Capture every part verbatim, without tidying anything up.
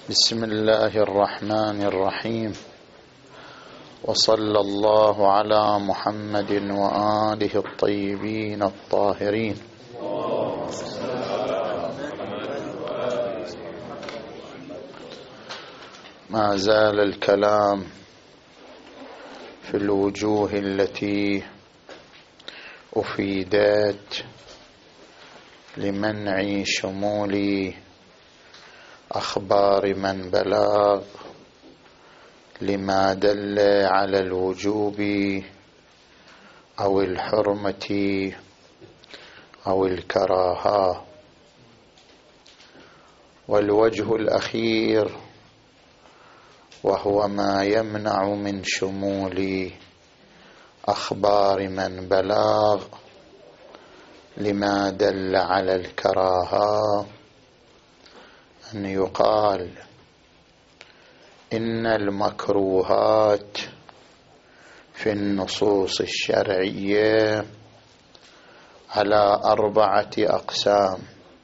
بسم الله الرحمن الرحيم، وصلى الله على محمد وآله الطيبين الطاهرين. ما زال الكلام في الوجوه التي أفيدت لمنع شمول أخبار من بلغ لما دل على الوجوب أو الحرمة أو الكراهة. والوجه الأخير وهو ما يمنع من شمول أخبار من بلغ لما دل على الكراهة، أن يقال إن المكروهات في النصوص الشرعية على أربعة أقسام.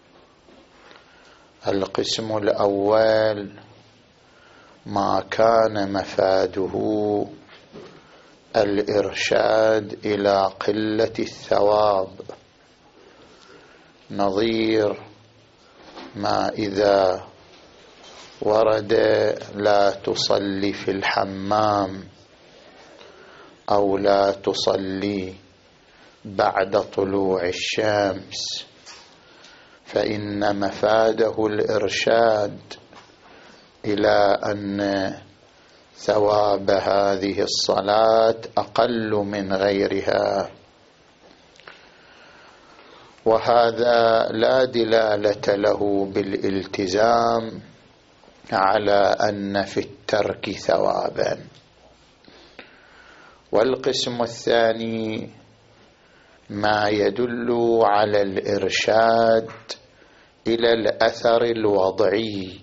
القسم الأول ما كان مفاده الإرشاد إلى قلة الثواب، نظير ما إذا ورد لا تصلي في الحمام أو لا تصلي بعد طلوع الشمس، فإن مفاده الإرشاد إلى أن ثواب هذه الصلاة أقل من غيرها، وهذا لا دلالة له بالالتزام على أن في الترك ثوابا. والقسم الثاني ما يدل على الإرشاد إلى الأثر الوضعي،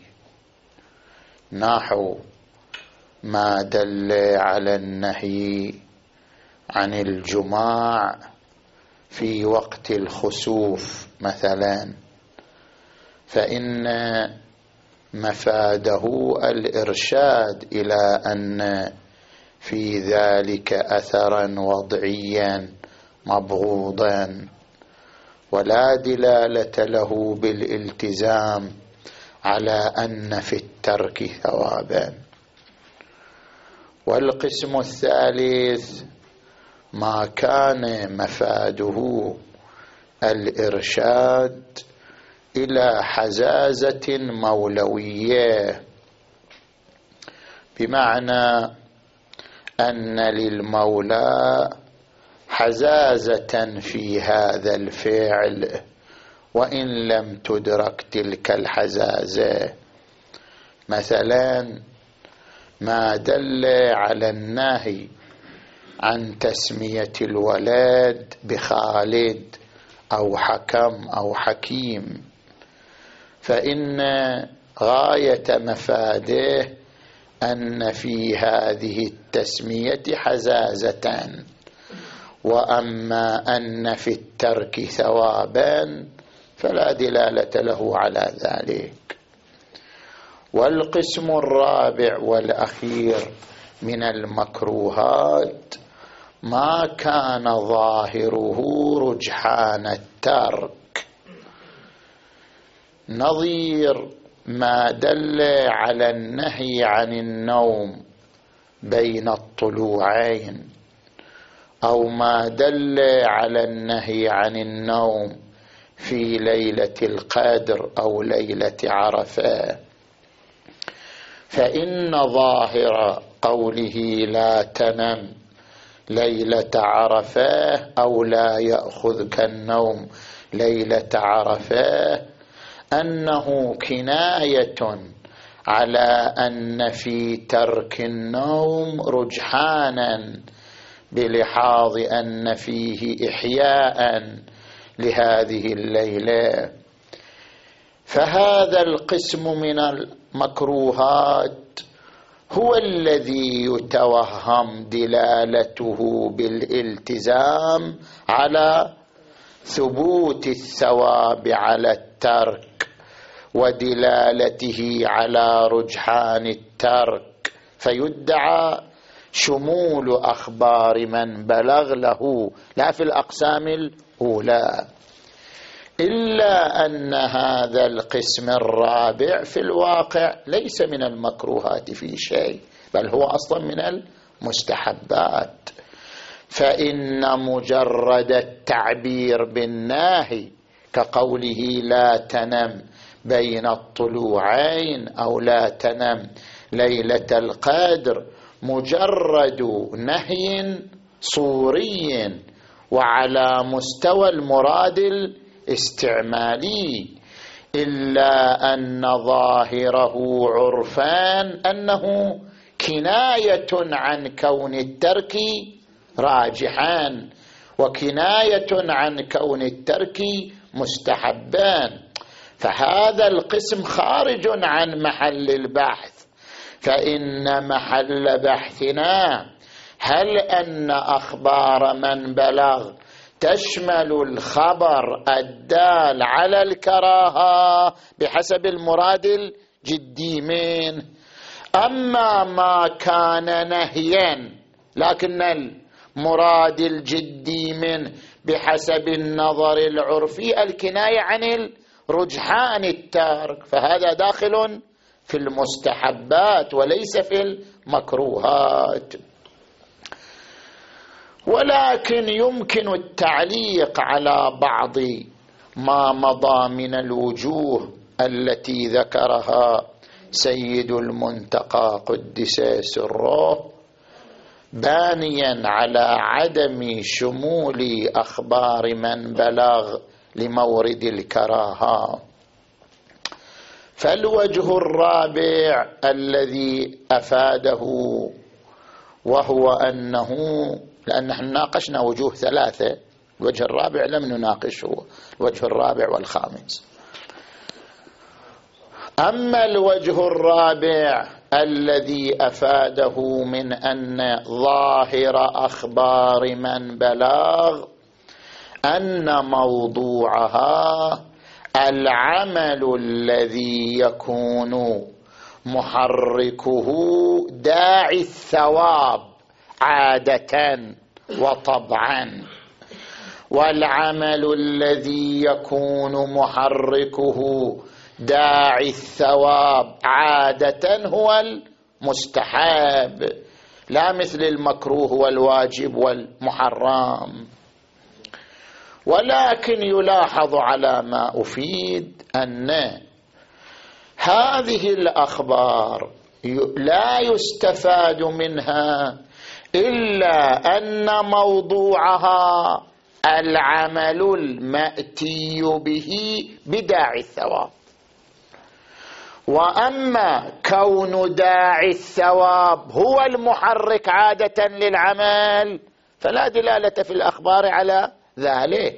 نحو ما دل على النهي عن الجماع في وقت الخسوف مثلا، فإن مفاده الإرشاد إلى أن في ذلك أثرا وضعيا مبغوضا، ولا دلالة له بالالتزام على أن في الترك ثوابا. والقسم الثالث ما كان مفاده الإرشاد إلى حزازة مولوية، بمعنى أن للمولى حزازة في هذا الفعل وإن لم تدرك تلك الحزازة. مثلا ما دل على النهي عن تسمية الولد بخالد أو حكم أو حكيم، فإن غاية مفاده أن في هذه التسمية حزازة، وأما أن في الترك ثوابا فلا دلالة له على ذلك. والقسم الرابع والأخير من المكروهات ما كان ظاهره رجحان الترك، نظير ما دل على النهي عن النوم بين الطلوعين، أو ما دل على النهي عن النوم في ليلة القدر أو ليلة عرفة، فإن ظاهر قوله لا تنم ليلة عرفة أو لا يأخذك النوم ليلة عرفة أنه كناية على أن في ترك النوم رجحانا، بلحاظ أن فيه إحياء لهذه الليلة. فهذا القسم من المكروهات هو الذي يتوهم دلالته بالالتزام على ثبوت الثواب على الترك، ودلالته على رجحان الترك، فيدعى شمول أخبار من بلغ له لا في الأقسام الأولى، إلا أن هذا القسم الرابع في الواقع ليس من المكروهات في شيء، بل هو أصلا من المستحبات. فإن مجرد التعبير بالناهي كقوله لا تنم بين الطلوعين أو لا تنم ليلة القدر مجرد نهي صوري وعلى مستوى المراد الاستعمالي، إلا أن ظاهره عرفان أنه كناية عن كون الترك راجحان وكناية عن كون الترك مستحبان، فهذا القسم خارج عن محل البحث. فإن محل بحثنا هل أن أخبار من بلغ تشمل الخبر الدال على الكراهة بحسب المراد الجدي منه، أما ما كان نهيا لكن المراد الجدي منه بحسب النظر العرفي الكناية عن الرجحان التارك، فهذا داخل في المستحبات وليس في المكروهات. ولكن يمكن التعليق على بعض ما مضى من الوجوه التي ذكرها سيد المنتقى قدس سره، بانيا على عدم شمول أخبار من بلغ لمورد الكراهة. فالوجه الرابع الذي أفاده وهو أنه، لأن نحن ناقشنا وجوه ثلاثة، الوجه الرابع لم نناقشه، الوجه الرابع والخامس. أما الوجه الرابع الذي أفاده من أن ظاهر أخبار من بلغ أن موضوعها العمل الذي يكون محركه داعي الثواب عادة وطبعا، والعمل الذي يكون محركه داعي الثواب عادة هو المستحب، لا مثل المكروه والواجب والمحرم. ولكن يلاحظ على ما أفيد أن هذه الأخبار لا يستفاد منها إلا أن موضوعها العمل المأتي به بداعي الثواب، وأما كون داعي الثواب هو المحرك عادة للعمل فلا دلالة في الأخبار على ذلك،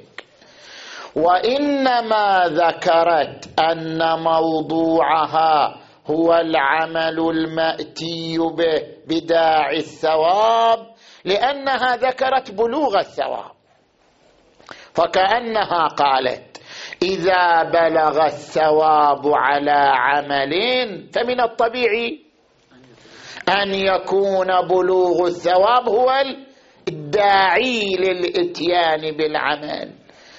وإنما ذكرت أن موضوعها هو العمل المأتي به بداعي الثواب لأنها ذكرت بلوغ الثواب، فكأنها قالت إذا بلغ الثواب على عمل فمن الطبيعي أن يكون بلوغ الثواب هو الداعي للإتيان بالعمل،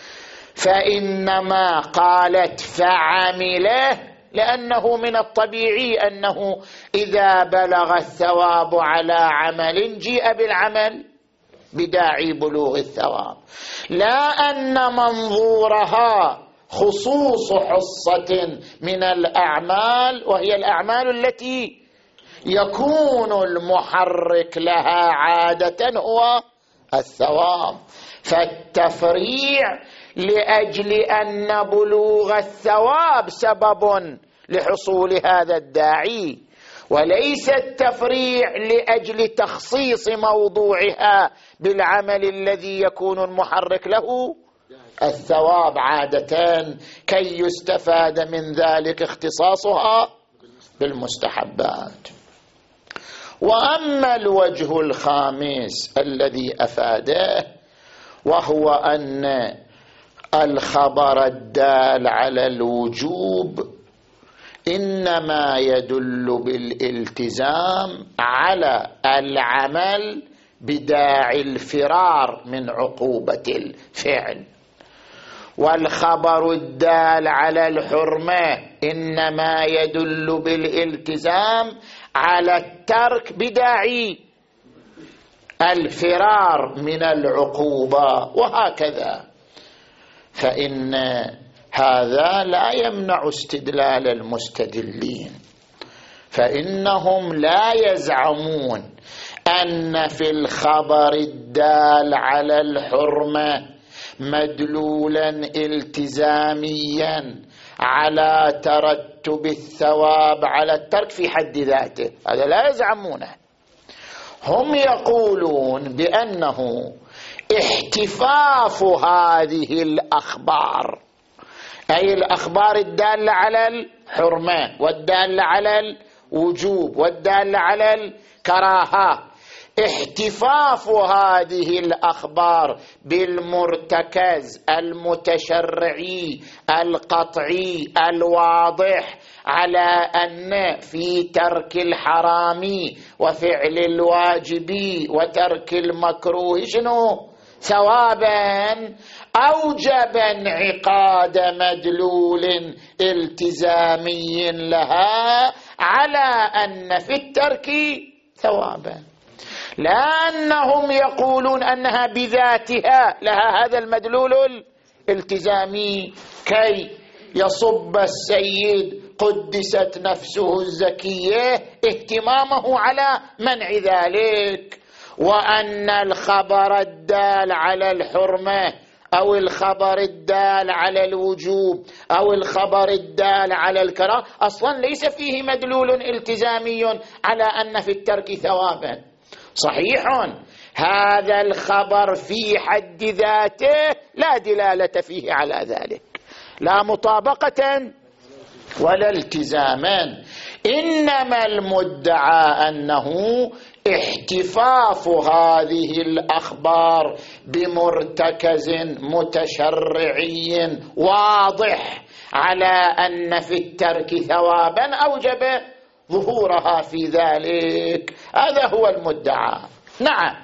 فإنما قالت فعمله لأنه من الطبيعي أنه إذا بلغ الثواب على عمل جيء بالعمل بداعي بلوغ الثواب، لا أن منظورها خصوص حصة من الأعمال وهي الأعمال التي يكون المحرك لها عادة هو الثواب، فالتفريع لأجل أن بلوغ الثواب سبب لحصول هذا الداعي، وليس التفريع لأجل تخصيص موضوعها بالعمل الذي يكون المحرك له الثواب عادة كي يستفاد من ذلك اختصاصها بالمستحبات. وأما الوجه الخامس الذي أفاده وهو أن الخبر الدال على الوجوب إنما يدل بالالتزام على العمل بداعي الفرار من عقوبة الفعل، والخبر الدال على الحرمة إنما يدل بالالتزام على الترك بداعي الفرار من العقوبة، وهكذا. فإن هذا لا يمنع استدلال المستدلين، فإنهم لا يزعمون أن في الخبر الدال على الحرمة مدلولا التزاميا على ترتب الثواب على الترك في حد ذاته، هذا لا يزعمونه. هم يقولون بأنه احتفاف هذه الأخبار، أي الأخبار الدالة على الحرمة والدالة على الوجوب والدالة على الكراهة، احتفاف هذه الأخبار بالمرتكز المتشرعي القطعي الواضح على أن في ترك الحرام وفعل الواجب وترك المكروه شنو ثوابا، أوجب انعقاد مدلول التزامي لها على أن في الترك ثوابا، لأنهم يقولون أنها بذاتها لها هذا المدلول الالتزامي كي يصب السيد قدست نفسه الزكية اهتمامه على منع ذلك، وأن الخبر الدال على الحرمة أو الخبر الدال على الوجوب أو الخبر الدال على الكراهة أصلا ليس فيه مدلول التزامي على أن في الترك ثوابا. صحيح هذا الخبر في حد ذاته لا دلالة فيه على ذلك، لا مطابقة ولا التزاما، إنما المدعى أنه احتفاف هذه الأخبار بمرتكز متشرعي واضح على أن في الترك ثوابا أوجب ظهورها في ذلك، هذا هو المدعى. نعم،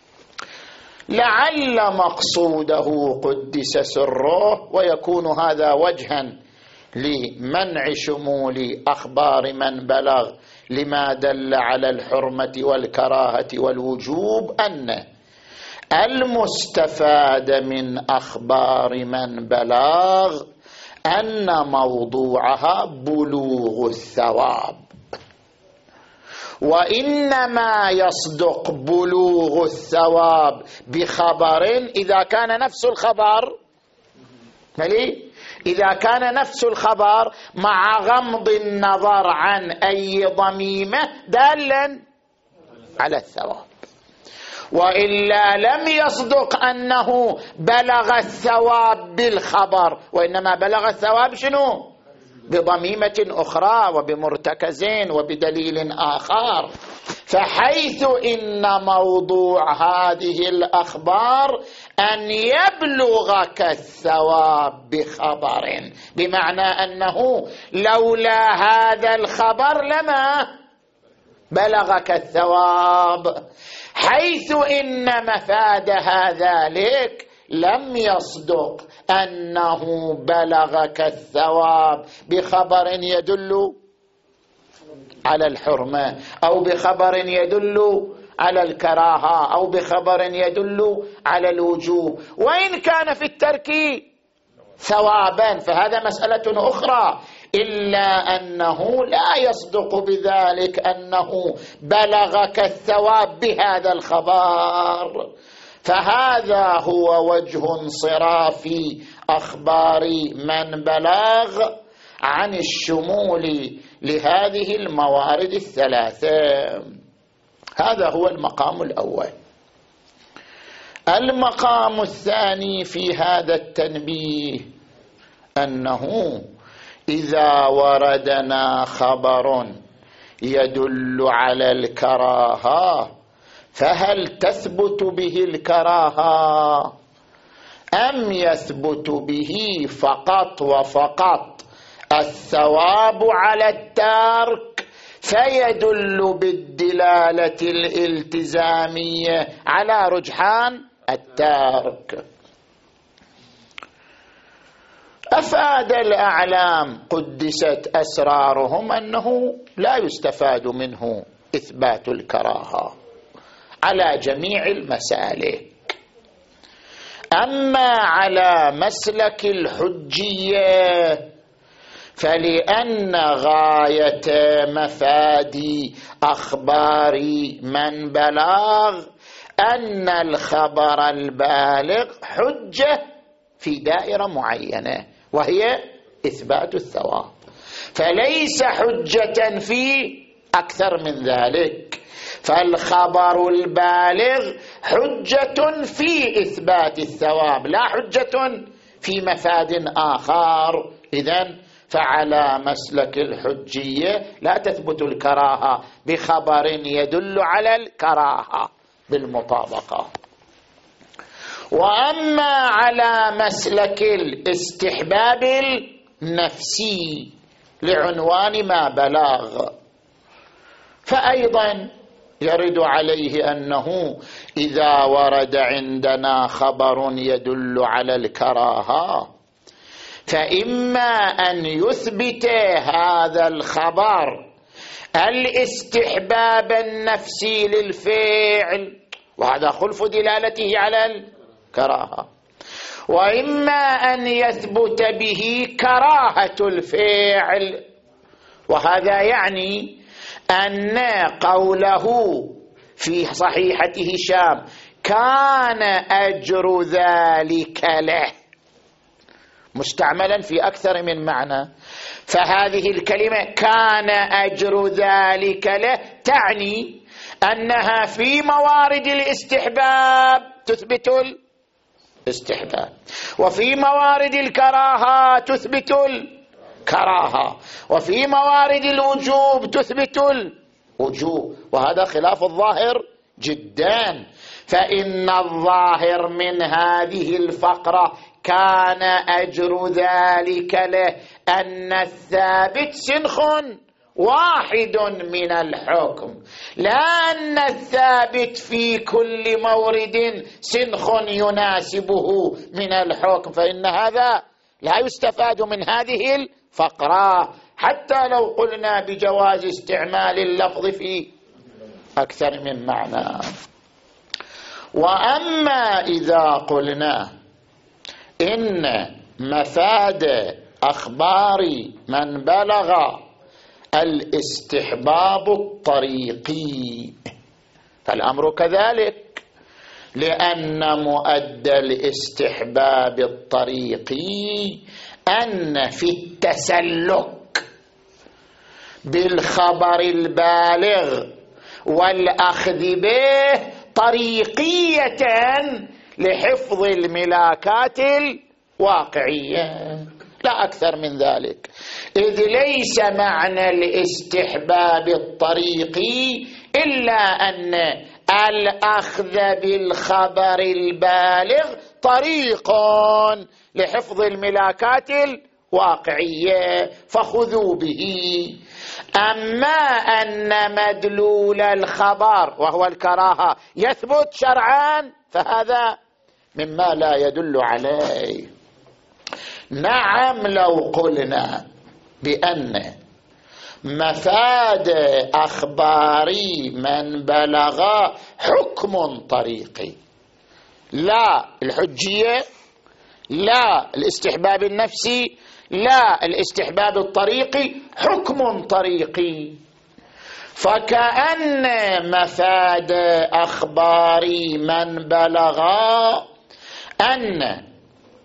لعل مقصوده قدس سره ويكون هذا وجها لمنع شمول أخبار من بلغ لما دل على الحرمة والكراهة والوجوب، أن المستفاد من أخبار من بلغ أن موضوعها بلوغ الثواب، وإنما يصدق بلوغ الثواب بخبر إذا كان نفس الخبر ملي إذا كان نفس الخبر مع غمض النظر عن أي ضميمة دالا على الثواب، وإلا لم يصدق أنه بلغ الثواب بالخبر، وإنما بلغ الثواب شنو بضميمة أخرى وبمرتكزين وبدليل آخر. فحيث إن موضوع هذه الأخبار أن يبلغك الثواب بخبر، بمعنى أنه لولا هذا الخبر لما بلغك الثواب، حيث إن مفادها ذلك لم يصدق أنه بلغك الثواب بخبر يدل على الحرمة أو بخبر يدل على الكراهة أو بخبر يدل على الوجوب، وإن كان في الترك ثوابا فهذا مسألة أخرى، إلا أنه لا يصدق بذلك أنه بلغك الثواب بهذا الخبر. فهذا هو وجه انصراف أخبار من بلغ عن الشمول لهذه الموارد الثلاثة. هذا هو المقام الأول. المقام الثاني في هذا التنبيه أنه إذا وردنا خبر يدل على الكراهة فهل تثبت به الكراهة أم يثبت به فقط وفقط الثواب على الترك فيدل بالدلالة الالتزامية على رجحان الترك. أفاد الأعلام قدست أسرارهم أنه لا يستفاد منه إثبات الكراهة على جميع المسالك. أما على مسلك الحجية فلأن غاية مفاد أخبار من بلغ أن الخبر البالغ حجة في دائرة معينة وهي إثبات الثواب، فليس حجة في أكثر من ذلك، فالخبر البالغ حجة في إثبات الثواب لا حجة في مفاد آخر. إذن فعلى مسلك الحجية لا تثبت الكراهة بخبر يدل على الكراهة بالمطابقة. وأما على مسلك الاستحباب النفسي لعنوان ما بلغ فأيضا يرد عليه أنه إذا ورد عندنا خبر يدل على الكراهة فإما أن يثبت هذا الخبر الاستحباب النفسي للفعل وهذا خلف دلالته على الكراهة، وإما أن يثبت به كراهة الفعل، وهذا يعني أن قوله في صحيحة هشام كان أجر ذلك له مستعملا في أكثر من معنى، فهذه الكلمة كان أجر ذلك له تعني أنها في موارد الاستحباب تثبت الاستحباب، وفي موارد الكراهة تثبت الكراهة، وفي موارد الوجوب تثبت الوجوب، وهذا خلاف الظاهر جدا. فإن الظاهر من هذه الفقرة كان أجر ذلك له أن الثابت سنخ واحد من الحكم، لا أن الثابت في كل مورد سنخ يناسبه من الحكم، فإن هذا لا يستفاد من هذه الفقرة حتى لو قلنا بجواز استعمال اللفظ في أكثر من معنى. وأما إذا قلنا إن مفاد أخبار من بلغ الاستحباب الطريقي فالأمر كذلك، لأن مؤدى الاستحباب الطريقي أن في التسلك بالخبر البالغ والأخذ به طريقية لحفظ الملاكات الواقعية لا أكثر من ذلك، إذ ليس معنى الاستحباب الطريقي إلا أن الأخذ بالخبر البالغ طريق لحفظ الملاكات الواقعية فخذوا به. أما أن مدلول الخبر وهو الكراهة يثبت شرعا فهذا مما لا يدل عليه. نعم لو قلنا بأن مفاد أخبار من بلغ حكم طريقي لا الحجية لا الاستحباب النفسي لا الاستحباب الطريقي، حكم طريقي، فكأن مفاد أخبار من بلغ أن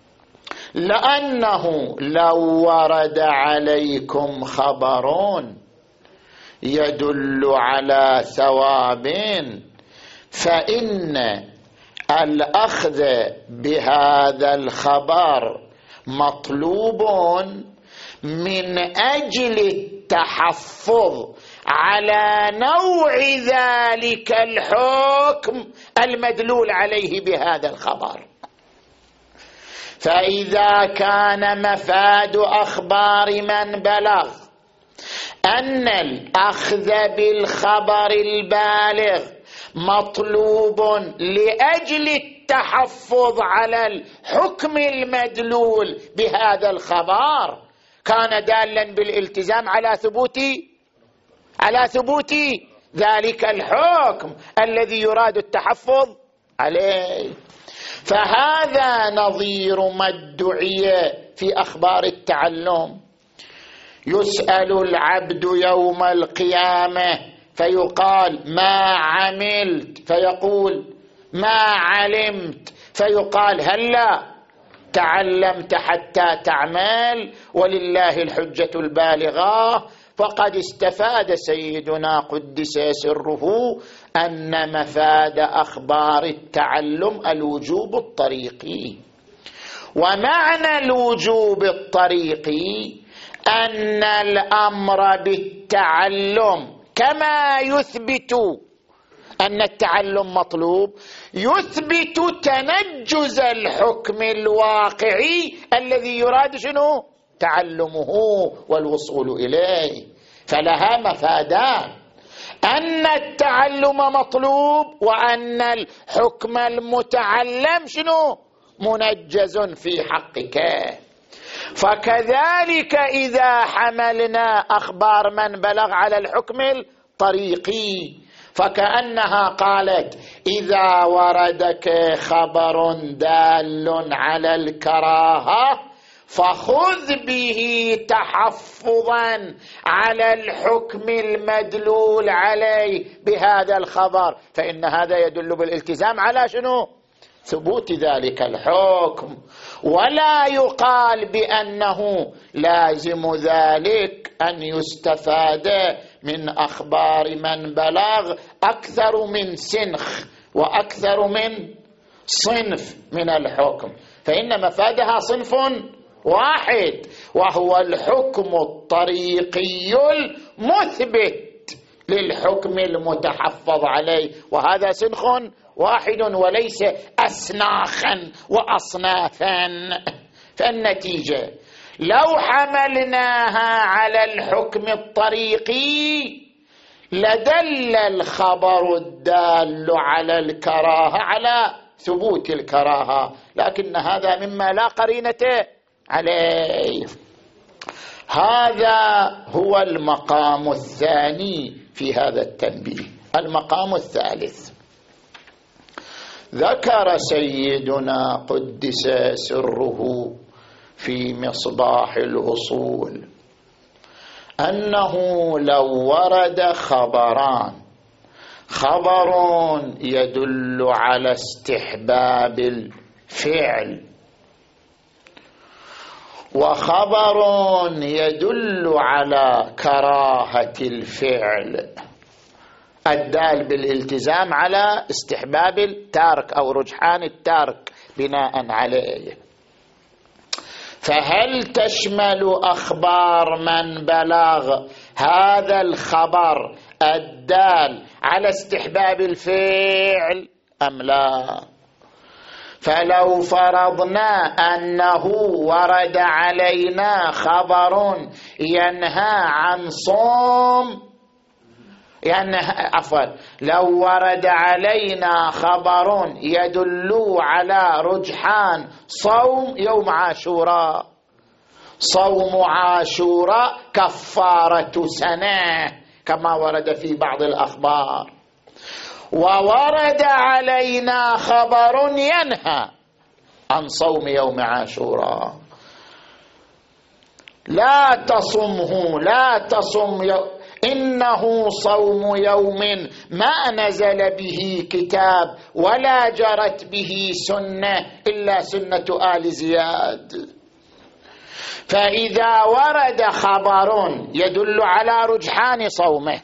لأنه لو ورد عليكم خبر يدل على ثواب فإن الأخذ بهذا الخبر مطلوب من أجل التحفظ على نوع ذلك الحكم المدلول عليه بهذا الخبر. فإذا كان مفاد أخبار من بلغ أن الأخذ بالخبر البالغ مطلوب لأجل التحفظ على الحكم المدلول بهذا الخبر، كان دالا بالالتزام على ثبوت على ثبوت ذلك الحكم الذي يراد التحفظ عليه. فهذا نظير ما ادعي في أخبار التعلم. يسأل العبد يوم القيامة فيقال ما عملت، فيقول ما علمت، فيقال هلا تعلمت حتى تعمل، ولله الحجة البالغة. فقد استفاد سيدنا قدس سره أن مفاد أخبار التعلم الوجوب الطريقي، ومعنى الوجوب الطريقي أن الأمر بالتعلم كما يثبت أن التعلم مطلوب يثبت تنجز الحكم الواقعي الذي يراد شنو؟ تعلمه والوصول إليه. فلها مفادان، أن التعلم مطلوب وأن الحكم المتعلم شنو؟ منجز في حقك. فكذلك إذا حملنا أخبار من بلغ على الحكم الطريقي فكأنها قالت إذا وردك خبر دال على الكراهة فخذ به تحفظا على الحكم المدلول عليه بهذا الخبر، فإن هذا يدل بالالتزام على شنو؟ ثبوت ذلك الحكم. ولا يقال بأنه لازم ذلك أن يستفاد من أخبار من بلغ أكثر من سنخ وأكثر من صنف من الحكم، فإن مفادها صنف واحد وهو الحكم الطريقي المثبت للحكم المتحفظ عليه، وهذا سنخ واحد وليس أسناخا وأصنافا. فالنتيجة لو حملناها على الحكم الطريقي لدل الخبر الدال على الكراهة على ثبوت الكراهة، لكن هذا مما لا قرينة عليه. هذا هو المقام الثاني في هذا التنبيه. المقام الثالث ذكر سيدنا قدس سره في مصباح الأصول أنه لو ورد خبران، خبر يدل على استحباب الفعل وخبر يدل على كراهة الفعل، الدال بالالتزام على استحباب التارك أو رجحان التارك بناء عليه، فهل تشمل أخبار من بلغ هذا الخبر الدال على استحباب الفعل أم لا؟ فلو فرضنا أنه ورد علينا خبر ينهى عن صوم ينهى عفوا لو ورد علينا خبر يدل على رجحان صوم يوم عاشوراء، صوم عاشوراء كفارة سنة كما ورد في بعض الأخبار، وورد علينا خبر ينهى عن صوم يوم عاشوراء، لا تصمه لا تصم يوم إنه صوم يوم ما نزل به كتاب ولا جرت به سنة إلا سنة آل زياد. فإذا ورد خبر يدل على رجحان صومه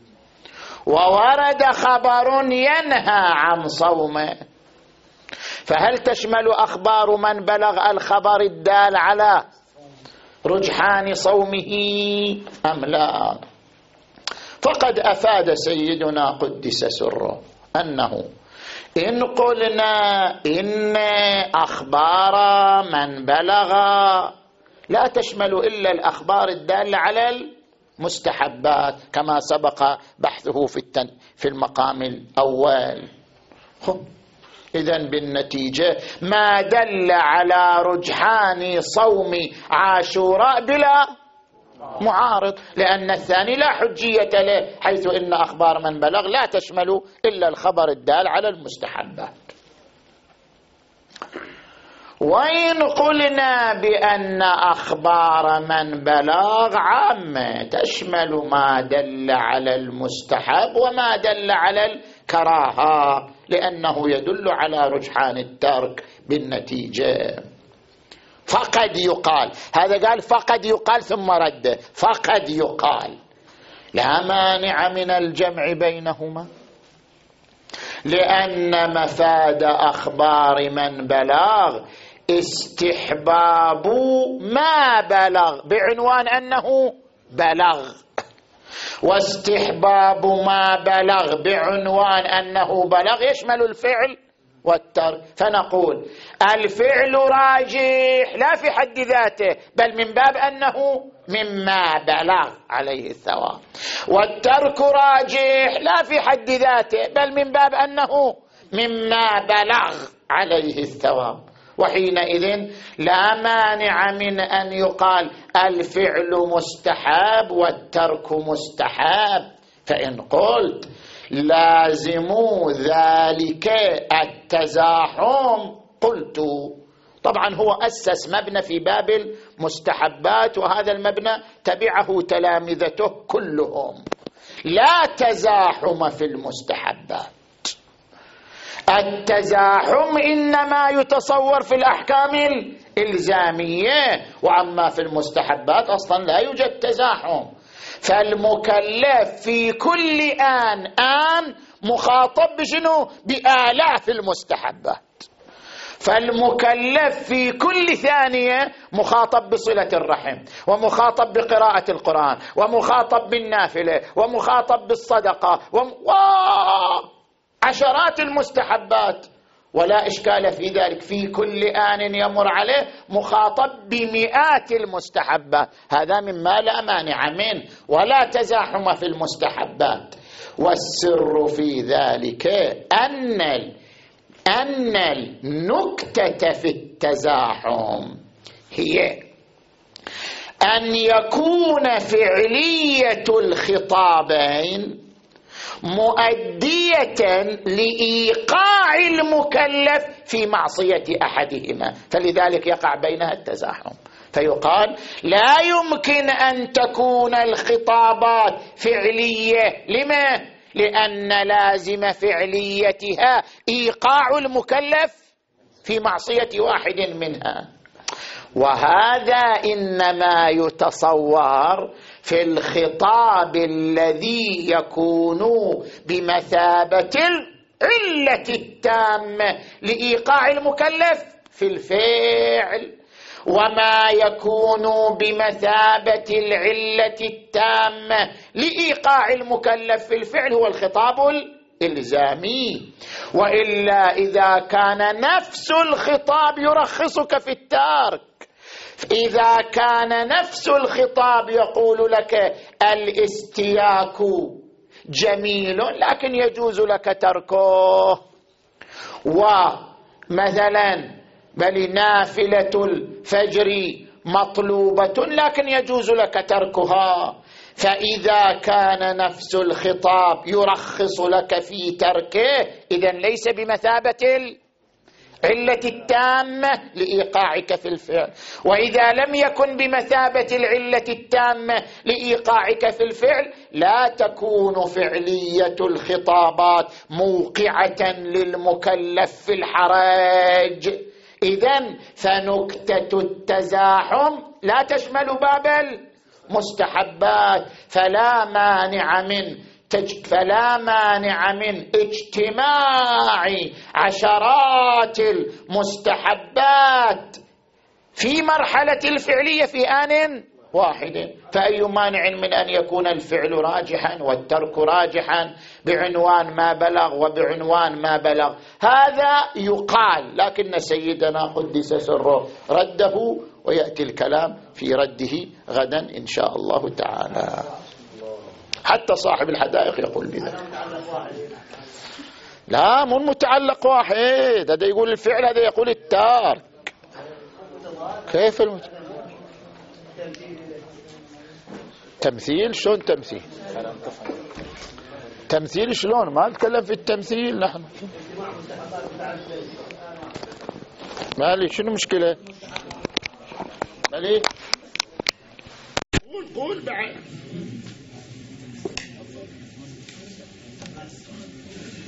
وورد خبر ينهى عن صومه، فهل تشمل أخبار من بلغ الخبر الدال على رجحان صومه أم لا؟ فقد أفاد سيدنا قدس سره أنه إن قلنا إن أخبار من بلغ لا تشمل إلا الأخبار الدالة على المستحبات كما سبق بحثه في التن في المقام الأول. إذن بالنتيجة ما دل على رجحان صوم عاشوراء بلا معارض، لأن الثاني لا حجية له، حيث إن أخبار من بلغ لا تشمل إلا الخبر الدال على المستحبات. وإن قلنا بأن أخبار من بلغ عامة تشمل ما دل على المستحب وما دل على الكراهة، لأنه يدل على رجحان الترك بالنتيجة. فقد يقال، هذا قال فقد يقال ثم رد، فقد يقال لا مانع من الجمع بينهما، لأن مفاد أخبار من بلغ استحباب ما بلغ بعنوان أنه بلغ، واستحباب ما بلغ بعنوان أنه بلغ يشمل الفعل والترك. فنقول الفعل راجح لا في حد ذاته، بل من باب أنه مما بلغ عليه الثواب، والترك راجح لا في حد ذاته، بل من باب أنه مما بلغ عليه الثواب. وحينئذ لا مانع من أن يقال الفعل مستحب والترك مستحب. فإن قلت لازم ذلك التزاحم قلت، طبعا هو أسس مبنى في باب المستحبات، وهذا المبنى تبعه تلامذته كلهم. لا تزاحم في المستحبات، التزاحم إنما يتصور في الأحكام الإلزامية، وأما في المستحبات أصلا لا يوجد تزاحم. فالمكلف في كل آن آن مخاطب بشنو؟ بآلاف المستحبات. فالمكلف في كل ثانية مخاطب بصلة الرحم، ومخاطب بقراءة القرآن، ومخاطب بالنافلة، ومخاطب بالصدقة، وعشرات المستحبات، ولا إشكال في ذلك. في كل آن يمر عليه مخاطب بمئات المستحبات، هذا مما لا مانع منه، ولا تزاحم في المستحبات. والسر في ذلك أن أن النكتة في التزاحم هي أن يكون فعلية الخطابين مؤدية لإيقاع المكلف في معصية أحدهما، فلذلك يقع بينها التزاحم. فيقال لا يمكن أن تكون الخطابات فعلية. لما؟ لأن لازم فعليتها إيقاع المكلف في معصية واحد منها، وهذا إنما يتصور في الخطاب الذي يكون بمثابة العلة التامة لإيقاع المكلف في الفعل، وما يكون بمثابة العلة التامة لإيقاع المكلف في الفعل هو الخطاب الإلزامي. وإلا إذا كان نفس الخطاب يرخصك في الترك، إذا كان نفس الخطاب يقول لك الاستياك جميل لكن يجوز لك تركه، ومثلا بل نافلة الفجر مطلوبة لكن يجوز لك تركها، فإذا كان نفس الخطاب يرخص لك في تركه إذن ليس بمثابة العلة التامة لإيقاعك في الفعل. وإذا لم يكن بمثابة العلة التامة لإيقاعك في الفعل لا تكون فعلية الخطابات موقعة للمكلف في الحرج. إذن فنكتة التزاحم لا تشمل باب المستحبات، فلا مانع من فلا مانع من اجتماع عشرات المستحبات في مرحلة الفعلية في آن واحدة، فأي مانع من أن يكون الفعل راجحا والترك راجحا بعنوان ما بلغ وبعنوان ما بلغ؟ هذا يقال، لكن سيدنا قدس سره رده، ويأتي الكلام في رده غدا إن شاء الله تعالى. حتى صاحب الحدائق يقول بذلك. لا، مو متعلق واحد، هذا يقول الفعل، هذا يقول التارك. كيف المت... تمثيل؟ شلون تمثيل؟ تمثيل شلون؟ ما نتكلم في التمثيل نحن. مالي، شنو مشكلة؟ مالي، قول قول بعد.